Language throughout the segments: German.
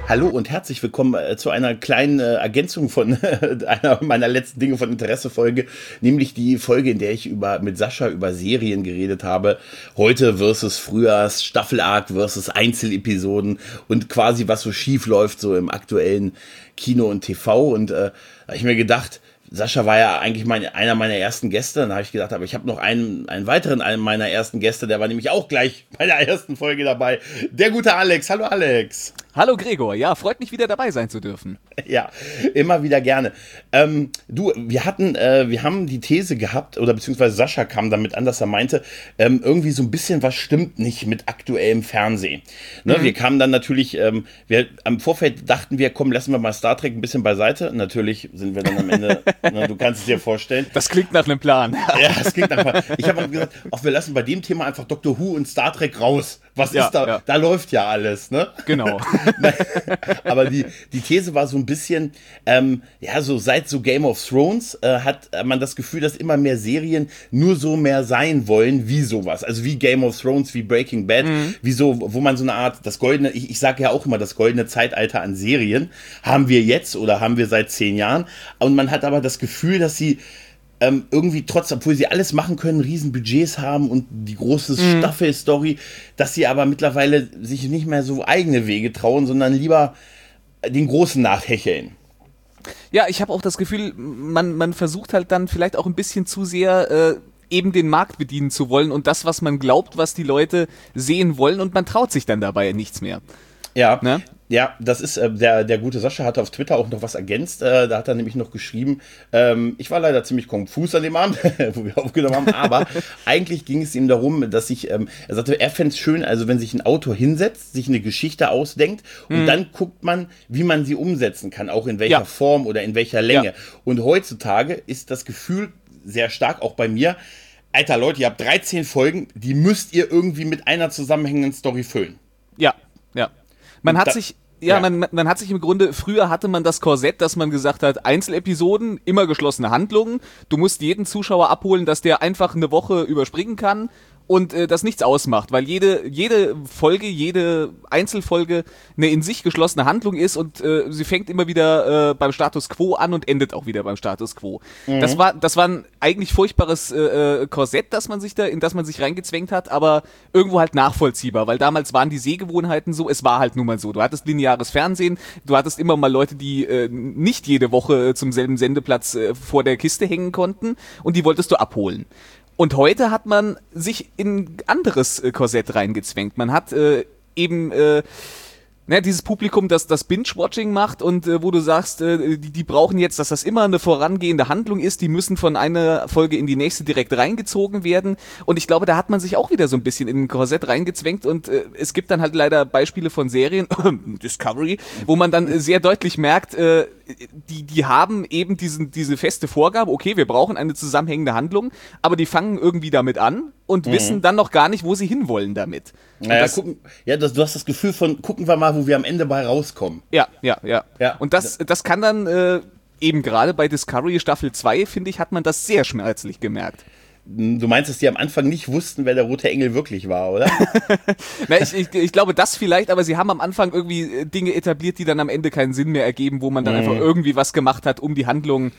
Hallo und herzlich willkommen zu einer kleinen Ergänzung von einer meiner letzten Dinge von Interesse-Folge, nämlich die Folge, in der ich mit Sascha über Serien geredet habe. Heute versus Frühjahrs, Staffelarc versus Einzelepisoden und quasi was so schief läuft so im aktuellen Kino und TV. Und da habe ich mir gedacht, Sascha war ja eigentlich einer meiner ersten Gäste. Dann habe ich gedacht, aber ich habe noch einen weiteren meiner ersten Gäste, der war nämlich auch gleich bei der ersten Folge dabei. Der gute Alex. Hallo Alex. Hallo Gregor, ja, freut mich wieder dabei sein zu dürfen. Ja, immer wieder gerne. Wir haben die These gehabt, oder beziehungsweise Sascha kam damit an, dass er meinte, irgendwie so ein bisschen was stimmt nicht mit aktuellem Fernsehen. Ne, Wir kamen dann natürlich, am Vorfeld dachten wir, komm, lassen wir mal Star Trek ein bisschen beiseite. Natürlich sind wir dann am Ende, du kannst es dir vorstellen. Das klingt nach einem Plan. Ja, das klingt nach einem Plan. Ich habe gesagt, auch wir lassen bei dem Thema einfach Doctor Who und Star Trek raus. Was ist da? Ja. Da läuft ja alles, ne? Genau. Aber die These war so ein bisschen, so seit so Game of Thrones hat man das Gefühl, dass immer mehr Serien nur so mehr sein wollen wie sowas. Also wie Game of Thrones, wie Breaking Bad, wie so, wo man so eine Art, das goldene, ich sage ja auch immer, das goldene Zeitalter an Serien haben wir jetzt oder haben wir seit 10 Jahren. Und man hat aber das Gefühl, dass sie irgendwie trotzdem, obwohl sie alles machen können, riesen Budgets haben und die große Staffel-Story, dass sie aber mittlerweile sich nicht mehr so eigene Wege trauen, sondern lieber den Großen nachhecheln. Ja, ich habe auch das Gefühl, man versucht halt dann vielleicht auch ein bisschen zu sehr eben den Markt bedienen zu wollen und das, was man glaubt, was die Leute sehen wollen, und man traut sich dann dabei nichts mehr. Ja, ne? Ja, das ist, der gute Sascha hatte auf Twitter auch noch was ergänzt, da hat er nämlich noch geschrieben, ich war leider ziemlich konfus an dem Abend, wo wir aufgenommen haben, aber eigentlich ging es ihm darum, dass er sagte, er fände es schön, also wenn sich ein Autor hinsetzt, sich eine Geschichte ausdenkt und dann guckt man, wie man sie umsetzen kann, auch in welcher Form oder in welcher Länge. Ja. Und heutzutage ist das Gefühl sehr stark, auch bei mir, Alter Leute, ihr habt 13 Folgen, die müsst ihr irgendwie mit einer zusammenhängenden Story füllen. Ja, ja. Man hat sich im Grunde, früher hatte man das Korsett, dass man gesagt hat, Einzelepisoden, immer geschlossene Handlungen, du musst jeden Zuschauer abholen, dass der einfach eine Woche überspringen kann und das nichts ausmacht, weil jede Folge, jede Einzelfolge eine in sich geschlossene Handlung ist und sie fängt immer wieder beim Status Quo an und endet auch wieder beim Status Quo. Das war ein eigentlich furchtbares Korsett, in das man sich reingezwängt hat, aber irgendwo halt nachvollziehbar, weil damals waren die Sehgewohnheiten so, es war halt nun mal so. Du hattest lineares Fernsehen, du hattest immer mal Leute, die nicht jede Woche zum selben Sendeplatz vor der Kiste hängen konnten und die wolltest du abholen. Und heute hat man sich in ein anderes Korsett reingezwängt. Man hat dieses Publikum, das Binge-Watching macht und wo du sagst, die brauchen jetzt, dass das immer eine vorangehende Handlung ist, die müssen von einer Folge in die nächste direkt reingezogen werden. Und ich glaube, da hat man sich auch wieder so ein bisschen in ein Korsett reingezwängt und es gibt dann halt leider Beispiele von Serien, Discovery, wo man dann sehr deutlich merkt, die haben eben diese feste Vorgabe, okay, wir brauchen eine zusammenhängende Handlung, aber die fangen irgendwie damit an und wissen dann noch gar nicht, wo sie hinwollen damit. Naja, du hast das Gefühl von, gucken wir mal, wo wir am Ende bei rauskommen. Ja. Und das kann dann eben gerade bei Discovery Staffel 2, finde ich, hat man das sehr schmerzlich gemerkt. Du meinst, dass die am Anfang nicht wussten, wer der rote Engel wirklich war, oder? Na, ich glaube, das vielleicht, aber sie haben am Anfang irgendwie Dinge etabliert, die dann am Ende keinen Sinn mehr ergeben, wo man dann einfach irgendwie was gemacht hat, um die Handlung,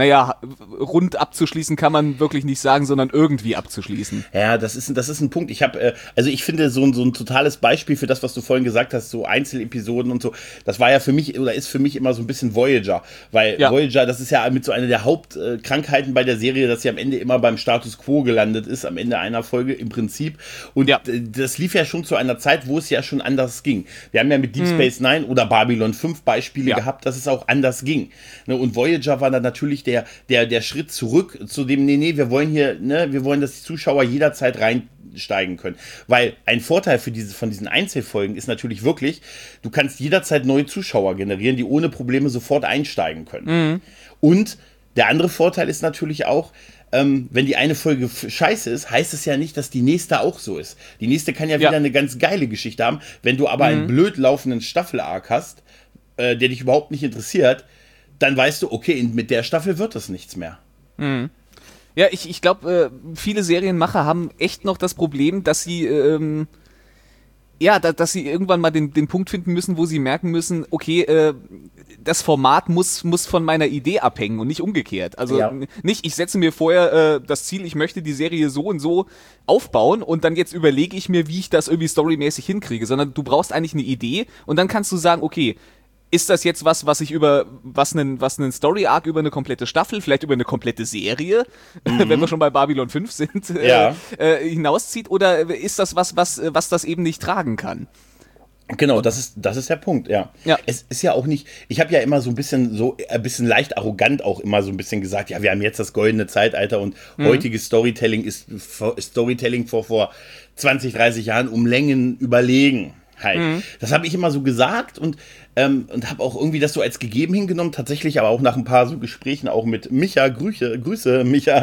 rund abzuschließen kann man wirklich nicht sagen, sondern irgendwie abzuschließen. Ja, das ist ein Punkt. Ich finde so ein totales Beispiel für das, was du vorhin gesagt hast, so Einzelepisoden und so, das war ja für mich oder ist für mich immer so ein bisschen Voyager, weil Voyager, das ist ja mit so einer der Hauptkrankheiten bei der Serie, dass sie am Ende immer beim Status Quo gelandet ist, am Ende einer Folge im Prinzip. Und das lief ja schon zu einer Zeit, wo es ja schon anders ging. Wir haben ja mit Deep Space Nine oder Babylon 5 Beispiele gehabt, dass es auch anders ging. Und Voyager war dann natürlich der Schritt zurück zu dem, wir wollen, dass die Zuschauer jederzeit reinsteigen können. Weil ein Vorteil von diesen Einzelfolgen ist natürlich wirklich, du kannst jederzeit neue Zuschauer generieren, die ohne Probleme sofort einsteigen können. Und der andere Vorteil ist natürlich auch, wenn die eine Folge scheiße ist, heißt es ja nicht, dass die nächste auch so ist. Die nächste kann ja wieder eine ganz geile Geschichte haben. Wenn du aber einen blöd laufenden Staffel-Arc hast, der dich überhaupt nicht interessiert, dann weißt du, okay, mit der Staffel wird das nichts mehr. Ja, ich glaube, viele Serienmacher haben echt noch das Problem, dass sie Ja, dass sie irgendwann mal den Punkt finden müssen, wo sie merken müssen, okay, das Format muss von meiner Idee abhängen und nicht umgekehrt. Also nicht, ich setze mir vorher das Ziel, ich möchte die Serie so und so aufbauen und dann jetzt überlege ich mir, wie ich das irgendwie storymäßig hinkriege, sondern du brauchst eigentlich eine Idee und dann kannst du sagen, okay, ist das jetzt was ich über, was einen Story-Arc über eine komplette Staffel, vielleicht über eine komplette Serie, wenn wir schon bei Babylon 5 sind, hinauszieht, oder ist das was das eben nicht tragen kann? Genau, das ist der Punkt, ja. Es ist ja auch nicht, ich habe ja immer so ein bisschen leicht arrogant auch immer so ein bisschen gesagt, ja, wir haben jetzt das goldene Zeitalter und heutiges Storytelling ist Storytelling vor 20, 30 Jahren um Längen überlegen. Halt. Das habe ich immer so gesagt und habe auch irgendwie das so als gegeben hingenommen, tatsächlich aber auch nach ein paar so Gesprächen auch mit Micha, Grüße Micha,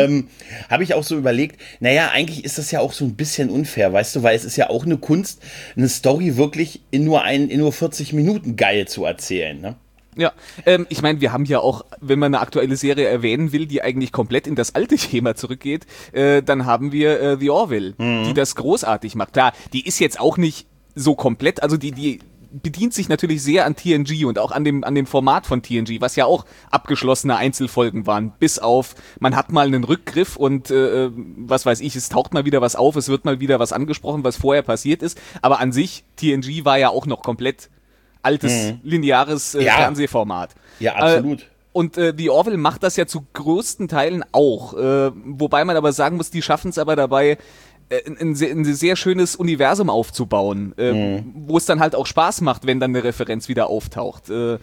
habe ich auch so überlegt, naja, eigentlich ist das ja auch so ein bisschen unfair, weißt du, weil es ist ja auch eine Kunst, eine Story wirklich in nur 40 Minuten geil zu erzählen, ne? Ja, ich meine, wir haben ja auch, wenn man eine aktuelle Serie erwähnen will, die eigentlich komplett in das alte Thema zurückgeht, dann haben wir The Orville, die das großartig macht. Klar, die ist jetzt auch nicht so komplett, also die bedient sich natürlich sehr an TNG und auch an dem Format von TNG, was ja auch abgeschlossene Einzelfolgen waren, bis auf, man hat mal einen Rückgriff und was weiß ich, es taucht mal wieder was auf, es wird mal wieder was angesprochen, was vorher passiert ist, aber an sich, TNG war ja auch noch komplett altes, lineares Fernsehformat. Ja, absolut. Und The Orville macht das ja zu größten Teilen auch, wobei man aber sagen muss, die schaffen es aber dabei, ein sehr schönes Universum aufzubauen, wo es dann halt auch Spaß macht, wenn dann eine Referenz wieder auftaucht.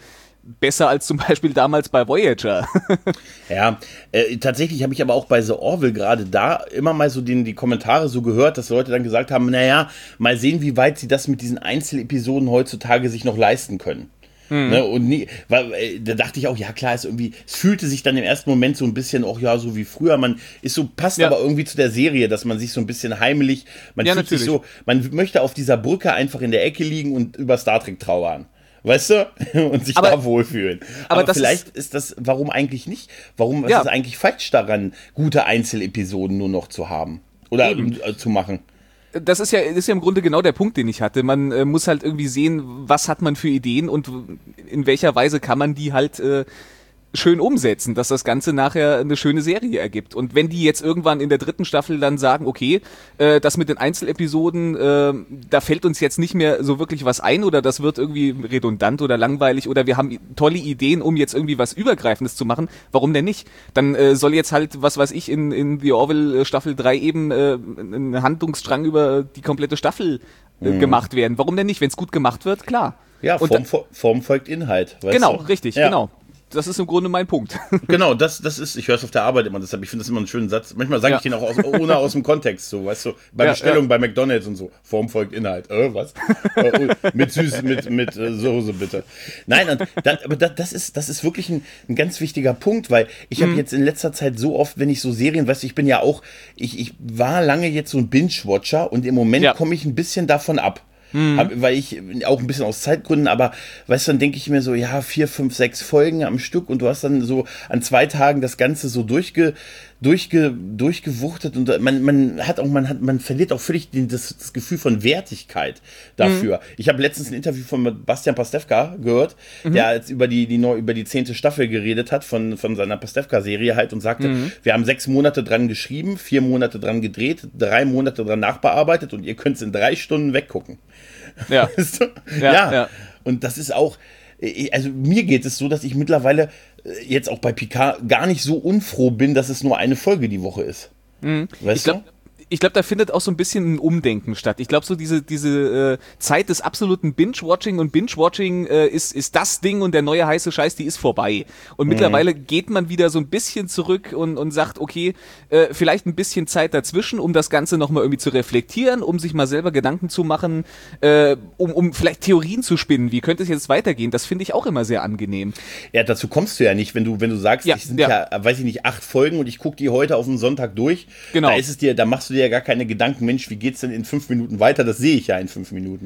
Besser als zum Beispiel damals bei Voyager. Ja, tatsächlich habe ich aber auch bei The Orville gerade da immer mal so die Kommentare so gehört, dass Leute dann gesagt haben, naja, mal sehen, wie weit sie das mit diesen Einzelepisoden heutzutage sich noch leisten können. Ne, und da dachte ich auch, ja klar, es fühlte sich dann im ersten Moment so ein bisschen auch, ja, so wie früher, passt aber irgendwie zu der Serie, dass man sich so ein bisschen heimelig, man fühlt sich so, man möchte auf dieser Brücke einfach in der Ecke liegen und über Star Trek trauern. Weißt du? Und sich da wohlfühlen. Aber vielleicht ist das, warum eigentlich nicht? Warum ist es eigentlich falsch daran, gute Einzelepisoden nur noch zu haben? Oder zu machen? Das ist ja im Grunde genau der Punkt, den ich hatte. Man muss halt irgendwie sehen, was hat man für Ideen und in welcher Weise kann man die halt schön umsetzen, dass das Ganze nachher eine schöne Serie ergibt. Und wenn die jetzt irgendwann in der 3. Staffel dann sagen, okay, das mit den Einzelepisoden, da fällt uns jetzt nicht mehr so wirklich was ein oder das wird irgendwie redundant oder langweilig oder wir haben tolle Ideen, um jetzt irgendwie was Übergreifendes zu machen, warum denn nicht? Dann soll jetzt halt, was weiß ich, in The Orville Staffel 3 eben ein Handlungsstrang über die komplette gemacht werden. Warum denn nicht? Wenn es gut gemacht wird, klar. Ja, Form folgt Inhalt. Genau, richtig, genau. Das ist im Grunde mein Punkt. Genau, das ist, ich höre es auf der Arbeit immer, deshalb, ich finde das immer einen schönen Satz. Manchmal sage ich den auch ohne aus dem Kontext, so, weißt du, bei Bestellung bei McDonalds und so, Form folgt Inhalt. Was? Mit Soße bitte. Nein, aber das ist wirklich ein ganz wichtiger Punkt, weil ich habe jetzt in letzter Zeit so oft, wenn ich so Serien, weißt du, ich bin ja auch, ich war lange jetzt so ein Binge-Watcher und im Moment komme ich ein bisschen davon ab. Weil ich auch ein bisschen aus Zeitgründen, aber weißt du, dann denke ich mir so, ja, 4, 5, 6 Folgen am Stück und du hast dann so an 2 Tagen das Ganze so durchgewuchtet und man verliert auch völlig das Gefühl von Wertigkeit dafür. Ich habe letztens ein Interview von Bastian Pastewka gehört, der jetzt über die 10. Staffel geredet hat von seiner Pastewka-Serie halt und sagte, wir haben 6 Monate dran geschrieben, 4 Monate dran gedreht, 3 Monate dran nachbearbeitet und ihr könnt es in 3 Stunden weggucken. Ja. Weißt du? Ja. Und das ist auch, also mir geht es so, dass ich mittlerweile jetzt auch bei Picard gar nicht so unfroh bin, dass es nur eine Folge die Woche ist. Weißt du? Ich glaube, da findet auch so ein bisschen ein Umdenken statt. Ich glaube, so diese Zeit des absoluten Binge-Watching und Binge-Watching ist das Ding und der neue heiße Scheiß, die ist vorbei. Und mittlerweile geht man wieder so ein bisschen zurück und sagt, okay, vielleicht ein bisschen Zeit dazwischen, um das Ganze nochmal irgendwie zu reflektieren, um sich mal selber Gedanken zu machen, um vielleicht Theorien zu spinnen. Wie könnte es jetzt weitergehen? Das finde ich auch immer sehr angenehm. Ja, dazu kommst du ja nicht, wenn du sagst, es sind weiß ich nicht, 8 Folgen und ich gucke die heute auf den Sonntag durch. Genau. Da machst du dir ja gar keine Gedanken, Mensch, wie geht's denn in 5 Minuten weiter? Das sehe ich ja in 5 Minuten.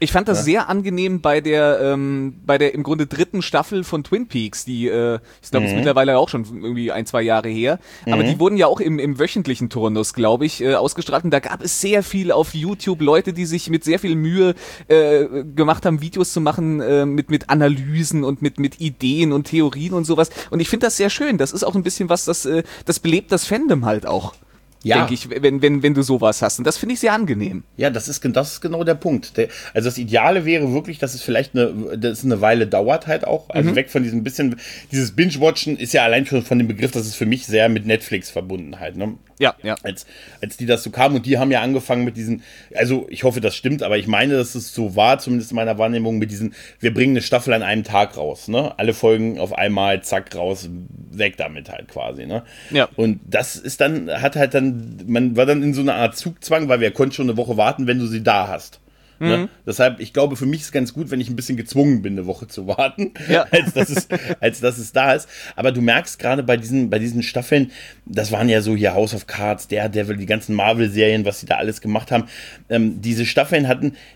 Ich fand das sehr angenehm bei der im Grunde dritten Staffel von Twin Peaks, die, ich glaube, ist mittlerweile auch schon irgendwie 1-2 Jahre her, aber die wurden ja auch im wöchentlichen Turnus, glaube ich, ausgestrahlt und da gab es sehr viel auf YouTube, Leute, die sich mit sehr viel Mühe gemacht haben, Videos zu machen mit Analysen und mit Ideen und Theorien und sowas und ich finde das sehr schön, das ist auch ein bisschen was, das belebt das Fandom halt auch. Ja. Denke ich, wenn du sowas hast. Und das finde ich sehr angenehm. Ja, das ist genau der Punkt. Also das Ideale wäre wirklich, dass es vielleicht eine Weile dauert halt auch. Also weg von diesem bisschen, dieses Binge-Watchen ist ja allein schon von dem Begriff, das ist für mich sehr mit Netflix verbunden halt, ne? Ja. Als die das so kamen und die haben ja angefangen mit diesen, also ich hoffe, das stimmt, aber ich meine, dass es so war, zumindest in meiner Wahrnehmung, mit diesen, wir bringen eine Staffel an einem Tag raus, ne? Alle Folgen auf einmal, zack, raus, weg damit halt quasi, ne? Ja. Und das ist dann, man war dann in so einer Art Zugzwang, weil wir konnten schon eine Woche warten, wenn du sie da hast. Ne? Deshalb, ich glaube, für mich ist es ganz gut, wenn ich ein bisschen gezwungen bin, eine Woche zu warten, als dass es da ist. Aber du merkst gerade bei diesen Staffeln, das waren ja so hier House of Cards, Daredevil, die ganzen Marvel-Serien, was sie da alles gemacht haben. Diese Staffeln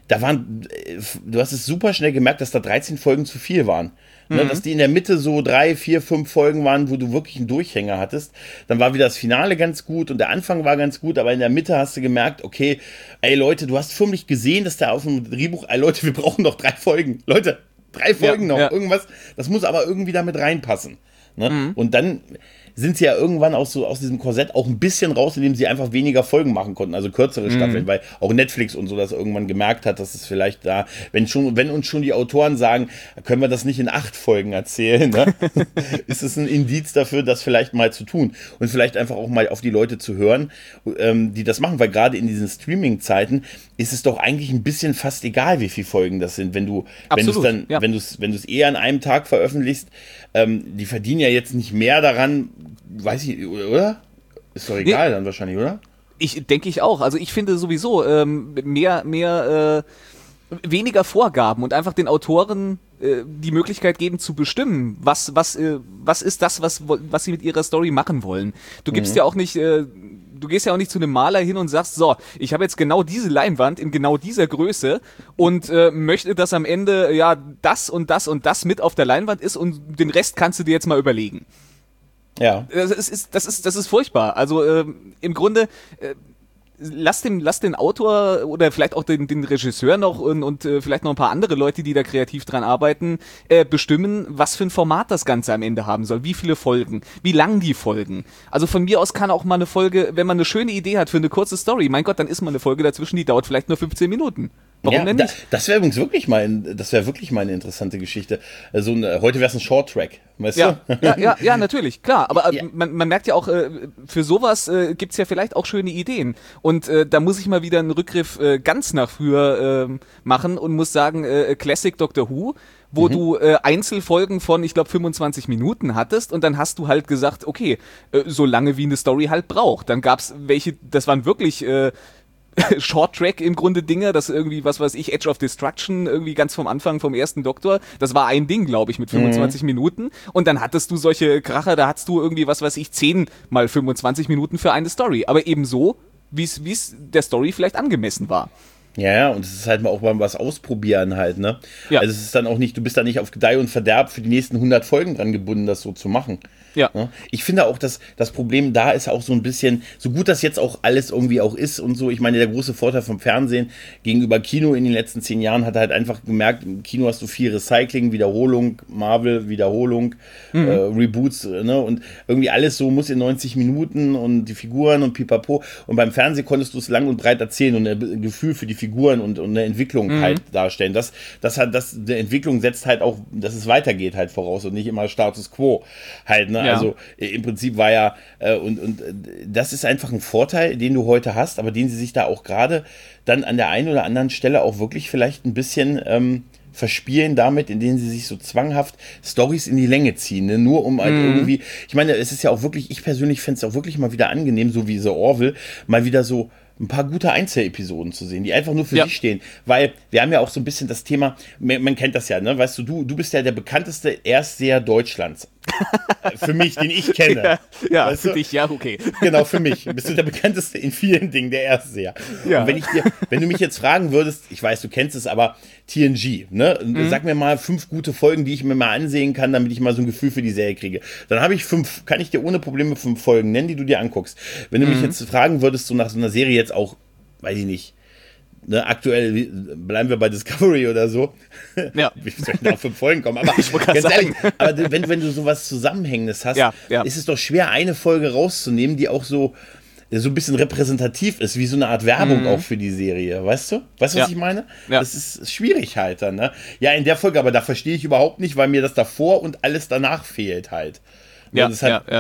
du hast es super schnell gemerkt, dass da 13 Folgen zu viel waren. Ne, dass die in der Mitte so 3, 4, 5 Folgen waren, wo du wirklich einen Durchhänger hattest. Dann war wieder das Finale ganz gut und der Anfang war ganz gut, aber in der Mitte hast du gemerkt, okay, ey Leute, du hast förmlich gesehen, dass da auf dem Drehbuch, ey Leute, wir brauchen noch 3 Folgen. Leute, 3 Folgen noch, irgendwas. Das muss aber irgendwie damit reinpassen. Ne? Und dann sind sie ja irgendwann auch so aus diesem Korsett auch ein bisschen raus, indem sie einfach weniger Folgen machen konnten, also kürzere Staffeln, weil auch Netflix und so das irgendwann gemerkt hat, dass es vielleicht da, wenn uns schon die Autoren sagen, können wir das nicht in 8 Folgen erzählen, ne? Ist es ein Indiz dafür, das vielleicht mal zu tun und vielleicht einfach auch mal auf die Leute zu hören, die das machen, weil gerade in diesen Streaming-Zeiten ist es doch eigentlich ein bisschen fast egal, wie viele Folgen das sind, wenn du es eher an einem Tag veröffentlichst, die verdienen ja jetzt nicht mehr daran, weiß ich, oder? Ist doch egal dann wahrscheinlich, oder? Denke ich auch. Also ich finde sowieso weniger Vorgaben und einfach den Autoren die Möglichkeit geben zu bestimmen, was ist das, was sie mit ihrer Story machen wollen. Du gibst ja auch nicht, du gehst ja auch nicht zu einem Maler hin und sagst, so, ich habe jetzt genau diese Leinwand in genau dieser Größe und möchte, dass am Ende ja das und das und das mit auf der Leinwand ist und den Rest kannst du dir jetzt mal überlegen. Ja. Das ist furchtbar. Also im Grunde lass den Autor oder vielleicht auch den Regisseur noch und vielleicht noch ein paar andere Leute, die da kreativ dran arbeiten, bestimmen, was für ein Format das Ganze am Ende haben soll, wie viele Folgen, wie lang die Folgen. Also von mir aus kann auch mal eine Folge, wenn man eine schöne Idee hat für eine kurze Story, mein Gott, dann ist mal eine Folge dazwischen, die dauert vielleicht nur 15 Minuten. Warum denn nicht? Das wäre übrigens wirklich mal eine interessante Geschichte. Also heute wäre es ein Short Track, weißt du? Ja, natürlich, klar. Aber man merkt ja auch, für sowas gibt's ja vielleicht auch schöne Ideen. Und da muss ich mal wieder einen Rückgriff ganz nach früher machen und muss sagen, Classic Doctor Who, wo du Einzelfolgen von, ich glaube, 25 Minuten hattest und dann hast du halt gesagt, okay, so lange wie eine Story halt braucht. Dann gab's welche, das waren wirklich Short-Track im Grunde Dinge, das irgendwie, was weiß ich, Edge of Destruction, irgendwie ganz vom Anfang vom ersten Doktor, das war ein Ding, glaube ich, mit 25 Minuten und dann hattest du solche Kracher, da hattest du irgendwie, was weiß ich, 10 mal 25 Minuten für eine Story, aber eben so, wie es der Story vielleicht angemessen war. Ja, und es ist halt mal auch mal was ausprobieren halt, ne? Ja. Also es ist dann auch nicht, du bist da nicht auf Gedeih und Verderb für die nächsten 100 Folgen dran gebunden, das so zu machen. Ja. Ich finde auch, dass das Problem da ist auch so ein bisschen, so gut das jetzt auch alles irgendwie auch ist und so, ich meine, der große Vorteil vom Fernsehen gegenüber Kino in den letzten 10 Jahren hat er halt einfach gemerkt, im Kino hast du viel Recycling, Wiederholung, Marvel, Wiederholung, Reboots, ne? Und irgendwie alles so muss in 90 Minuten und die Figuren und pipapo. Und beim Fernsehen konntest du es lang und breit erzählen und ein Gefühl für die Figuren und eine Entwicklung halt darstellen. Die Entwicklung setzt halt auch, dass es weitergeht halt voraus und nicht immer Status Quo halt, ne? Ja. Also im Prinzip war ja, und das ist einfach ein Vorteil, den du heute hast, aber den sie sich da auch gerade dann an der einen oder anderen Stelle auch wirklich vielleicht ein bisschen verspielen damit, indem sie sich so zwanghaft Storys in die Länge ziehen, ne? Nur um halt irgendwie, ich meine, es ist ja auch wirklich, ich persönlich fände es auch wirklich mal wieder angenehm, so wie The Orville, mal wieder so ein paar gute Einzelepisoden zu sehen, die einfach nur für sich stehen, weil wir haben ja auch so ein bisschen das Thema, man kennt das ja, ne, weißt du bist ja der bekannteste Erstseher Deutschlands. Für mich, den ich kenne. Ja, für dich, ja, okay. Genau, für mich. Bist du der bekannteste in vielen Dingen, der Erste, ja. Und wenn du mich jetzt fragen würdest, ich weiß, du kennst es, aber TNG, ne? Sag mir mal 5 gute Folgen, die ich mir mal ansehen kann, damit ich mal so ein Gefühl für die Serie kriege. Dann habe ich 5, kann ich dir ohne Probleme 5 Folgen nennen, die du dir anguckst. Wenn du mich jetzt fragen würdest, so nach so einer Serie jetzt auch, weiß ich nicht, ne, aktuell bleiben wir bei Discovery oder so. Ja. Wie soll ich da auf 5 Folgen kommen? Aber ganz ehrlich, aber wenn du sowas Zusammenhängendes hast, ist es doch schwer, eine Folge rauszunehmen, die auch so ein bisschen repräsentativ ist, wie so eine Art Werbung auch für die Serie, weißt du? Weißt du, was ich meine? Ja. Das ist schwierig halt dann, ne? Ja, in der Folge, aber da verstehe ich überhaupt nicht, weil mir das davor und alles danach fehlt halt. Ja,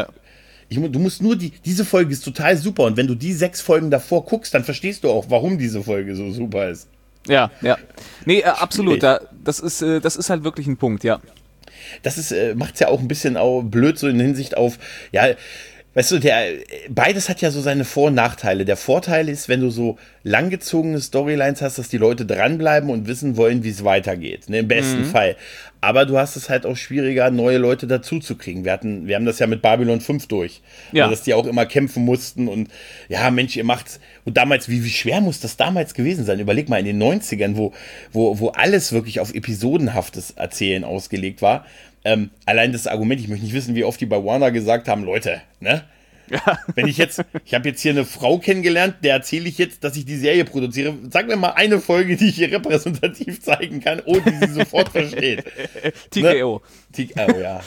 Du musst nur diese Folge ist total super und wenn du die 6 Folgen davor guckst, dann verstehst du auch, warum diese Folge so super ist. Ja. Nee, absolut. Das ist halt wirklich ein Punkt, ja. Das macht es ja auch ein bisschen auch blöd, so in Hinsicht auf, ja, weißt du, beides hat ja so seine Vor- und Nachteile. Der Vorteil ist, wenn du so langgezogene Storylines hast, dass die Leute dranbleiben und wissen wollen, wie es weitergeht. Ne, im besten Fall. Aber du hast es halt auch schwieriger, neue Leute dazu zu kriegen. Wir haben das ja mit Babylon 5 durch. Ja. Also, dass die auch immer kämpfen mussten und ja, Mensch, ihr macht's. Und damals, wie schwer muss das damals gewesen sein? Überleg mal, in den 90ern, wo alles wirklich auf episodenhaftes Erzählen ausgelegt war. Allein das Argument, ich möchte nicht wissen, wie oft die bei Warner gesagt haben, Leute, ne? Ja. Ich habe jetzt hier eine Frau kennengelernt, der erzähle ich jetzt, dass ich die Serie produziere. Sag mir mal eine Folge, die ich hier repräsentativ zeigen kann, ohne die sie sofort versteht. TKO. Ne? TKO, ja.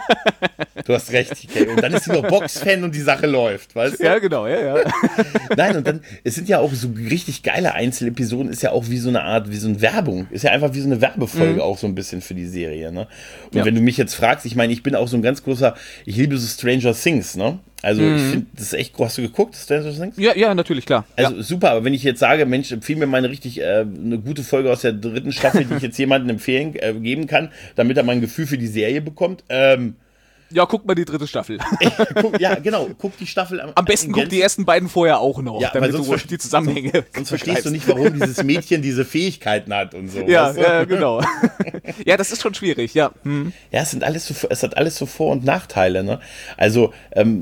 Du hast recht, TKO. Und dann ist sie noch Box-Fan und die Sache läuft, weißt du? Ja, genau, ja. Nein, und dann, es sind ja auch so richtig geile Einzelepisoden, ist ja auch wie so eine Art, wie so eine Werbung. Ist ja einfach wie so eine Werbefolge auch so ein bisschen für die Serie, ne? Und wenn du mich jetzt fragst, ich meine, ich bin auch so ein ganz großer, ich liebe so Stranger Things, ne? Also ich finde, das ist echt, hast du geguckt, Stranger Things? Ja, natürlich, klar. Also super, aber wenn ich jetzt sage, Mensch, empfehle mir mal eine gute Folge aus der 3. Staffel, die ich jetzt jemandem geben kann, damit er mal ein Gefühl für die Serie bekommt, ja, guck mal die 3. Staffel. Ja, genau, guck die Staffel am besten guck die ersten beiden vorher auch noch, ja, damit du die Zusammenhänge sonst verstehst du nicht, warum dieses Mädchen diese Fähigkeiten hat und so. Ja, weißt du? Ja, genau. Ja, das ist schon schwierig, ja. Ja, es hat alles so Vor- und Nachteile, ne? Also,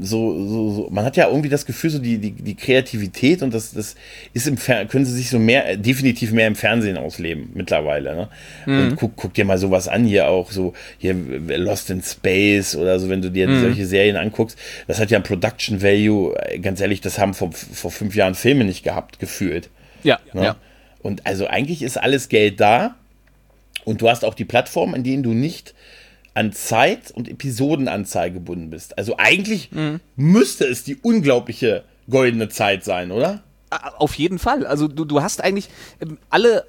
man hat ja irgendwie das Gefühl, so die Kreativität und das ist können sie sich so definitiv mehr im Fernsehen ausleben mittlerweile, ne? Und guck dir mal sowas an, hier auch so, hier Lost in Space oder so, wenn du dir solche Serien anguckst, das hat ja ein Production Value, ganz ehrlich, das haben vor 5 Jahren Filme nicht gefühlt. Ja, ne? Ja. Und also eigentlich ist alles Geld da und du hast auch die Plattform, in denen du nicht an Zeit und Episodenanzahl gebunden bist. Also eigentlich müsste es die unglaubliche goldene Zeit sein, oder? Auf jeden Fall. Also du hast eigentlich alle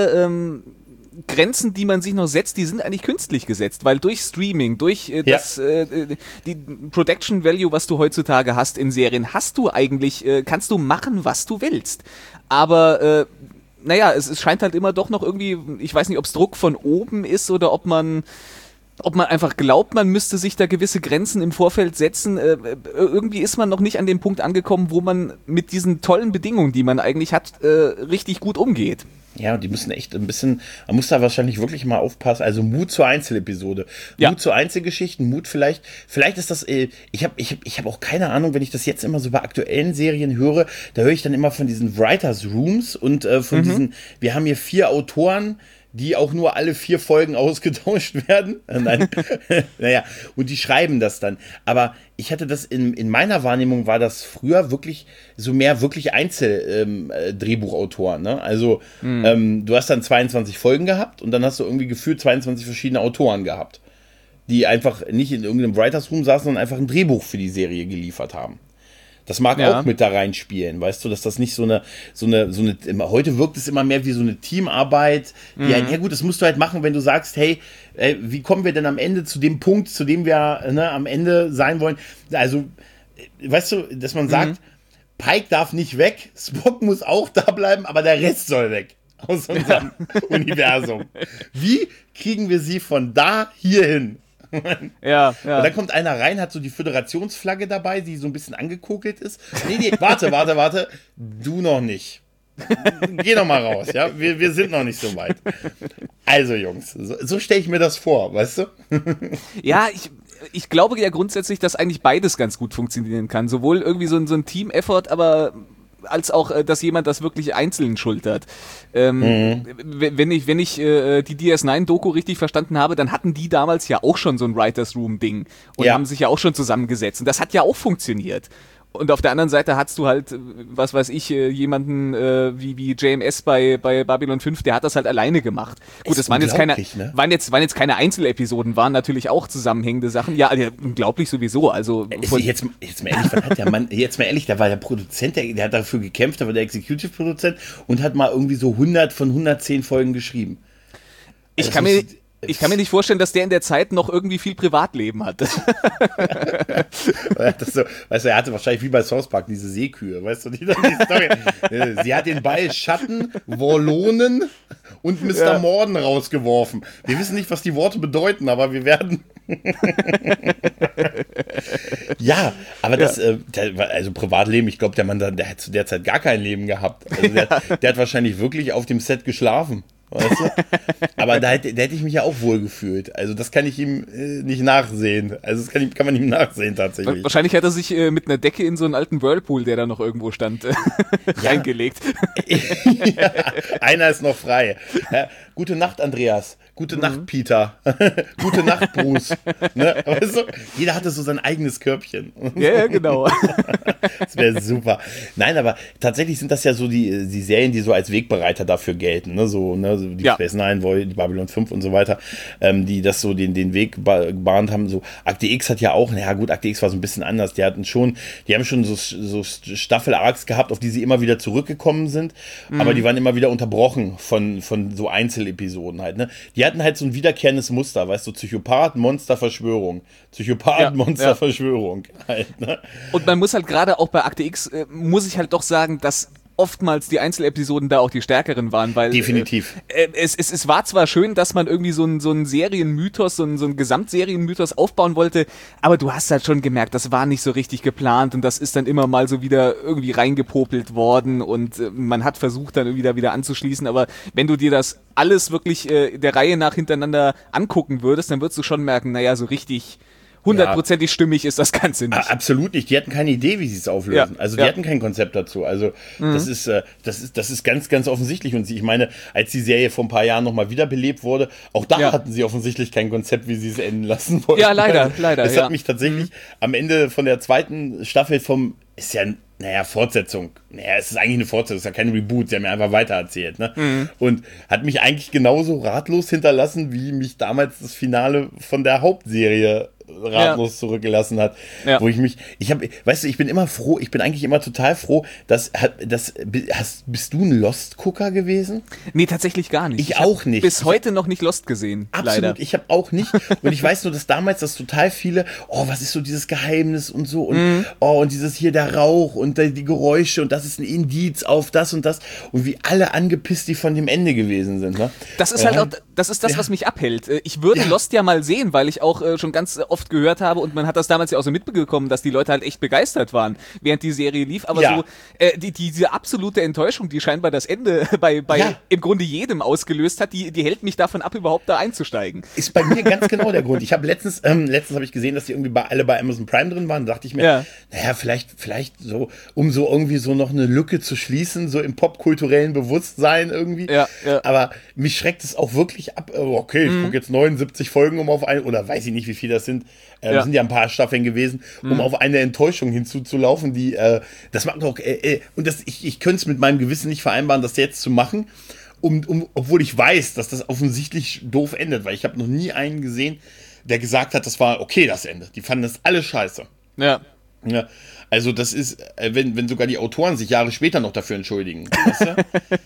Grenzen, die man sich noch setzt, die sind eigentlich künstlich gesetzt, weil durch Streaming, durch die Production Value, was du heutzutage hast in Serien, kannst du machen, was du willst. Aber naja, es scheint halt immer doch noch irgendwie, ich weiß nicht, ob es Druck von oben ist oder ob man einfach glaubt, man müsste sich da gewisse Grenzen im Vorfeld setzen. Irgendwie ist man noch nicht an dem Punkt angekommen, wo man mit diesen tollen Bedingungen, die man eigentlich hat, richtig gut umgeht. Ja, und die müssen echt ein bisschen, man muss da wahrscheinlich wirklich mal aufpassen, also Mut zur Einzelepisode, Mut zu Einzelgeschichten, Mut vielleicht ist das, ich hab auch keine Ahnung, wenn ich das jetzt immer so bei aktuellen Serien höre, da höre ich dann immer von diesen Writers Rooms und von diesen, wir haben hier 4 Autoren, die auch nur alle 4 Folgen ausgetauscht werden. Nein. Naja, und die schreiben das dann. Aber ich hatte das in meiner Wahrnehmung war das früher wirklich wirklich Einzeldrehbuchautoren. Ne? Also du hast dann 22 Folgen gehabt und dann hast du irgendwie gefühlt 22 verschiedene Autoren gehabt, die einfach nicht in irgendeinem Writers Room saßen und einfach ein Drehbuch für die Serie geliefert haben. Das mag auch mit da reinspielen, weißt du, dass das nicht so eine, heute wirkt es immer mehr wie so eine Teamarbeit, die ja gut, das musst du halt machen, wenn du sagst, hey, wie kommen wir denn am Ende zu dem Punkt, zu dem wir am Ende sein wollen? Also, weißt du, dass man sagt, Pike darf nicht weg, Spock muss auch da bleiben, aber der Rest soll weg aus unserem Universum. Wie kriegen wir sie von da hier hin? Ja. Und dann kommt einer rein, hat so die Föderationsflagge dabei, die so ein bisschen angekokelt ist. Nee, warte, du noch nicht. Geh noch mal raus, ja, wir sind noch nicht so weit. Also Jungs, so stelle ich mir das vor, weißt du? Ja, ich glaube ja grundsätzlich, dass eigentlich beides ganz gut funktionieren kann. Sowohl irgendwie so ein Team-Effort, aber als auch, dass jemand das wirklich einzeln schultert. Wenn ich die DS9-Doku richtig verstanden habe, dann hatten die damals ja auch schon so ein Writers Room-Ding und haben sich ja auch schon zusammengesetzt. Und das hat ja auch funktioniert. Und auf der anderen Seite hast du halt, was weiß ich, jemanden wie JMS bei Babylon 5, der hat das halt alleine gemacht. Gut, das waren jetzt keine Einzelepisoden, waren natürlich auch zusammenhängende Sachen. Ja, unglaublich sowieso. Also jetzt mal ehrlich, was hat der Mann, jetzt mal ehrlich, da war der Produzent, der hat dafür gekämpft, der war der Executive-Produzent und hat mal irgendwie so 100 von 110 Folgen geschrieben. Ich kann mir nicht vorstellen, dass der in der Zeit noch irgendwie viel Privatleben hat. Weißt du, er hatte wahrscheinlich wie bei South Park diese Seekühe, weißt du, die Story. Sie hat den Ball Schatten, Wollonen und Mr. Morden rausgeworfen. Wir wissen nicht, was die Worte bedeuten, aber wir werden... Ja, aber also Privatleben, ich glaube, der Mann, der hat zu der Zeit gar kein Leben gehabt. Also der hat wahrscheinlich wirklich auf dem Set geschlafen. Weißt du? Aber da hätte ich mich ja auch wohl gefühlt. Also das kann ich ihm nicht nachsehen. Also das kann man ihm nachsehen tatsächlich. Wahrscheinlich hat er sich mit einer Decke in so einen alten Whirlpool, der da noch irgendwo stand, reingelegt. Ja, einer ist noch frei. Ja, gute Nacht, Andreas. Gute Nacht, Peter. Gute Nacht, Bruce. Ne? Weißt du? Jeder hatte so sein eigenes Körbchen. Ja, genau. Das wäre super. Nein, aber tatsächlich sind das ja so die Serien, die so als Wegbereiter dafür gelten. Ne? So die Space Nine, die Babylon 5 und so weiter, die das so den Weg gebahnt haben. So Akte X hat ja auch, naja gut, Akte X war so ein bisschen anders. Die haben schon so Staffel-Arcs gehabt, auf die sie immer wieder zurückgekommen sind, aber die waren immer wieder unterbrochen von so Einzelepisoden halt. Ne? Die hatten halt so ein wiederkehrendes Muster, weißt du, Psychopath, Monster, Verschwörung. Psychopath, Monster, Verschwörung. Halt, ne? Und man muss halt gerade auch bei Akte X, muss ich halt doch sagen, dass oftmals die Einzelepisoden da auch die stärkeren waren, weil definitiv. Es war zwar schön, dass man irgendwie so einen Serienmythos, so einen Gesamtserienmythos aufbauen wollte, aber du hast halt schon gemerkt, das war nicht so richtig geplant und das ist dann immer mal so wieder irgendwie reingepopelt worden und man hat versucht dann wieder anzuschließen, aber wenn du dir das alles wirklich der Reihe nach hintereinander angucken würdest, dann würdest du schon merken, naja, so richtig hundertprozentig stimmig ist das Ganze nicht. Absolut nicht. Die hatten keine Idee, wie sie es auflösen. Also die hatten kein Konzept dazu. Also das ist ganz, ganz offensichtlich. Und ich meine, als die Serie vor ein paar Jahren nochmal wiederbelebt wurde, auch da hatten sie offensichtlich kein Konzept, wie sie es enden lassen wollten. Ja, leider. Es hat mich tatsächlich am Ende von der zweiten Staffel ist ja, Fortsetzung. Es ist eigentlich eine Fortsetzung, es ist ja kein Reboot, sie haben ja einfach weitererzählt. Ne? Und hat mich eigentlich genauso ratlos hinterlassen, wie mich damals das Finale von der Hauptserie ratlos zurückgelassen hat. Ja. Wo ich bin immer froh, ich bin eigentlich immer total froh, bist du ein Lost-Gucker gewesen? Nee, tatsächlich gar nicht. Ich auch nicht. Bis heute noch nicht Lost gesehen. Absolut, leider. Ich habe auch nicht. Und ich weiß nur, dass damals das total viele, was ist so dieses Geheimnis und so und und dieses hier der Rauch und die Geräusche und das ist ein Indiz auf das und das und wie alle angepisst die von dem Ende gewesen sind. Ne? Das ist halt auch, das ist das, was mich abhält. Ich würde Lost ja mal sehen, weil ich auch schon ganz oft gehört habe und man hat das damals ja auch so mitbekommen, dass die Leute halt echt begeistert waren, während die Serie lief, aber diese absolute Enttäuschung, die scheinbar das Ende bei im Grunde jedem ausgelöst hat, die hält mich davon ab, überhaupt da einzusteigen. Ist bei mir ganz genau der Grund. Ich habe letztens habe ich gesehen, dass die irgendwie alle bei Amazon Prime drin waren, da dachte ich mir, vielleicht so, um so irgendwie so noch eine Lücke zu schließen, so im popkulturellen Bewusstsein irgendwie. Ja. Aber mich schreckt es auch wirklich ab. Okay, ich gucke jetzt 79 Folgen oder weiß ich nicht, wie viel das sind. Sind ja ein paar Staffeln gewesen, um auf eine Enttäuschung hinzuzulaufen, die, das macht auch, und ich könnte es mit meinem Gewissen nicht vereinbaren, das jetzt zu machen, obwohl ich weiß, dass das offensichtlich doof endet, weil ich habe noch nie einen gesehen, der gesagt hat, das war okay, das Ende. Die fanden das alle scheiße. Ja. Also das ist, wenn sogar die Autoren sich Jahre später noch dafür entschuldigen. Weißt du?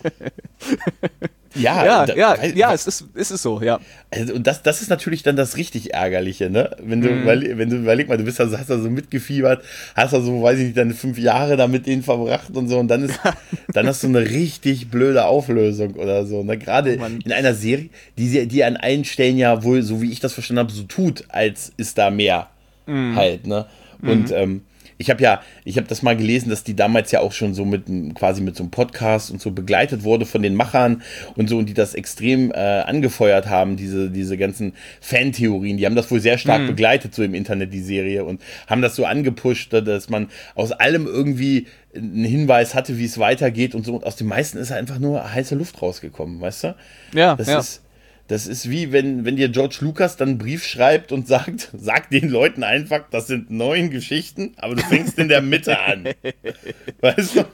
Es ist so, ja. Also, und das ist natürlich dann das richtig Ärgerliche, ne? Wenn du überleg mal, hast da so mitgefiebert, hast da so, weiß ich nicht, deine 5 Jahre da mit denen verbracht und so und dann hast du eine richtig blöde Auflösung oder so, ne? Gerade in einer Serie, die an allen Stellen ja wohl, so wie ich das verstanden habe, so tut, als ist da mehr halt, ne? Und ich habe das mal gelesen, dass die damals ja auch schon so quasi mit so einem Podcast und so begleitet wurde von den Machern und so, und die das extrem angefeuert haben, diese ganzen Fantheorien. Die haben das wohl sehr stark begleitet, so im Internet, die Serie, und haben das so angepusht, dass man aus allem irgendwie einen Hinweis hatte, wie es weitergeht und so. Und aus den meisten ist einfach nur heiße Luft rausgekommen, weißt du? Ja, Das ist wie, wenn dir George Lucas dann einen Brief schreibt und sagt den Leuten einfach, das sind 9 Geschichten, aber du fängst in der Mitte an. Weißt du?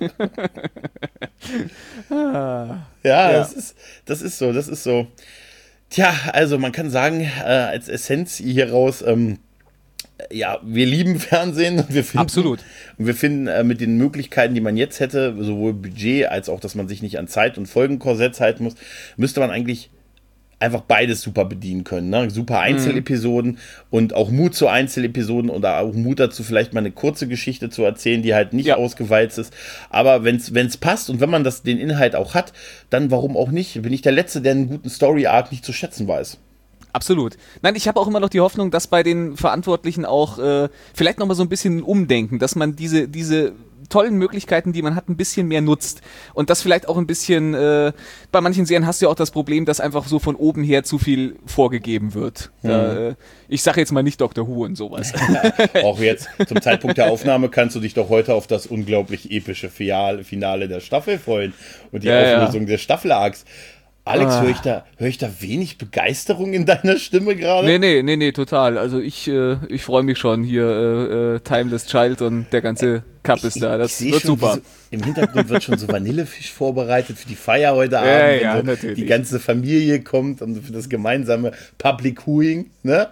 Ja. Das ist so. Tja, also man kann sagen, als Essenz hier raus, ja, wir lieben Fernsehen und wir finden mit den Möglichkeiten, die man jetzt hätte, sowohl Budget als auch, dass man sich nicht an Zeit- und Folgenkorsetts halten muss, müsste man eigentlich einfach beides super bedienen können. Ne? Super Einzelepisoden und auch Mut zu Einzelepisoden oder auch Mut dazu, vielleicht mal eine kurze Geschichte zu erzählen, die halt nicht ausgewalzt ist. Aber wenn es passt und wenn man den Inhalt auch hat, dann warum auch nicht? Bin ich der Letzte, der einen guten Story-Arc nicht zu schätzen weiß. Absolut. Nein, ich habe auch immer noch die Hoffnung, dass bei den Verantwortlichen auch vielleicht nochmal so ein bisschen umdenken, dass man diese tollen Möglichkeiten, die man hat, ein bisschen mehr nutzt. Und das vielleicht auch ein bisschen, bei manchen Serien hast du ja auch das Problem, dass einfach so von oben her zu viel vorgegeben wird. Ich sage jetzt mal nicht Dr. Who und sowas. Auch jetzt, zum Zeitpunkt der Aufnahme, kannst du dich doch heute auf das unglaublich epische Finale der Staffel freuen und die Auflösung des Staffelarcs. Alex, höre ich da wenig Begeisterung in deiner Stimme gerade? Nee, total. Also ich freue mich schon hier, Timeless Child und der ganze Cup ist da. Das wird super. Im Hintergrund wird schon so Vanillefisch vorbereitet für die Feier heute Abend. Ja, wenn so die ganze Familie kommt und für das gemeinsame Public Viewing, ne?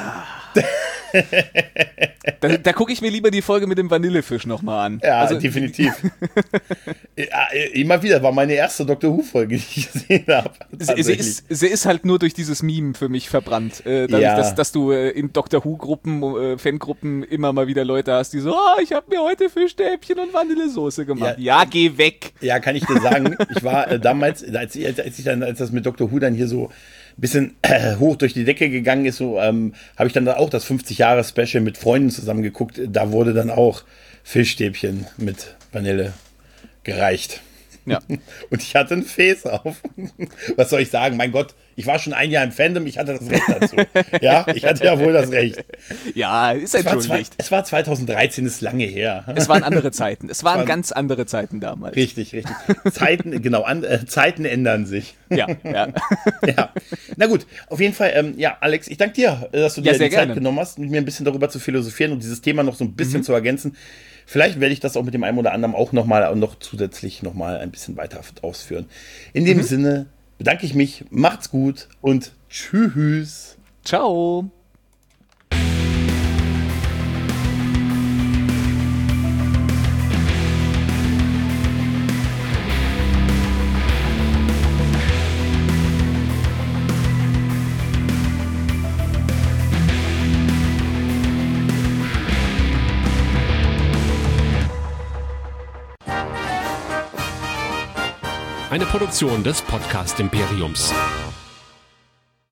Da gucke ich mir lieber die Folge mit dem Vanillefisch nochmal an. Ja, also, definitiv. Immer wieder, war meine erste Doctor Who-Folge, die ich gesehen habe. Sie ist halt nur durch dieses Meme für mich verbrannt. Dadurch, dass du in Doctor Who-Gruppen, Fangruppen immer mal wieder Leute hast, die so, ich habe mir heute Fischstäbchen und Vanillesoße gemacht. Ja, geh weg. Ja, kann ich dir sagen. Ich war damals, als das mit Doctor Who dann hier so ein bisschen hoch durch die Decke gegangen ist, so habe ich dann auch das 50-Jahre-Special mit Freunden zusammen geguckt. Da wurde dann auch Fischstäbchen mit Vanille gereicht. Ja. Und ich hatte ein Fäß auf. Was soll ich sagen? Mein Gott, ich war schon ein Jahr im Fandom, ich hatte das Recht dazu. Ja, ich hatte ja wohl das Recht. Ja, ist entschuldigt. Es war 2013, ist lange her. Es waren andere Zeiten. Es waren ganz andere Zeiten damals. Richtig. Zeiten ändern sich. Ja. Ja. Na gut, auf jeden Fall, Alex, ich danke dir, dass du dir die Zeit genommen hast, mit mir ein bisschen darüber zu philosophieren und dieses Thema noch so ein bisschen zu ergänzen. Vielleicht werde ich das auch mit dem einen oder anderen auch noch zusätzlich ein bisschen weiter ausführen. In dem Sinne bedanke ich mich, macht's gut und tschüss. Ciao. Eine Produktion des Podcast Imperiums.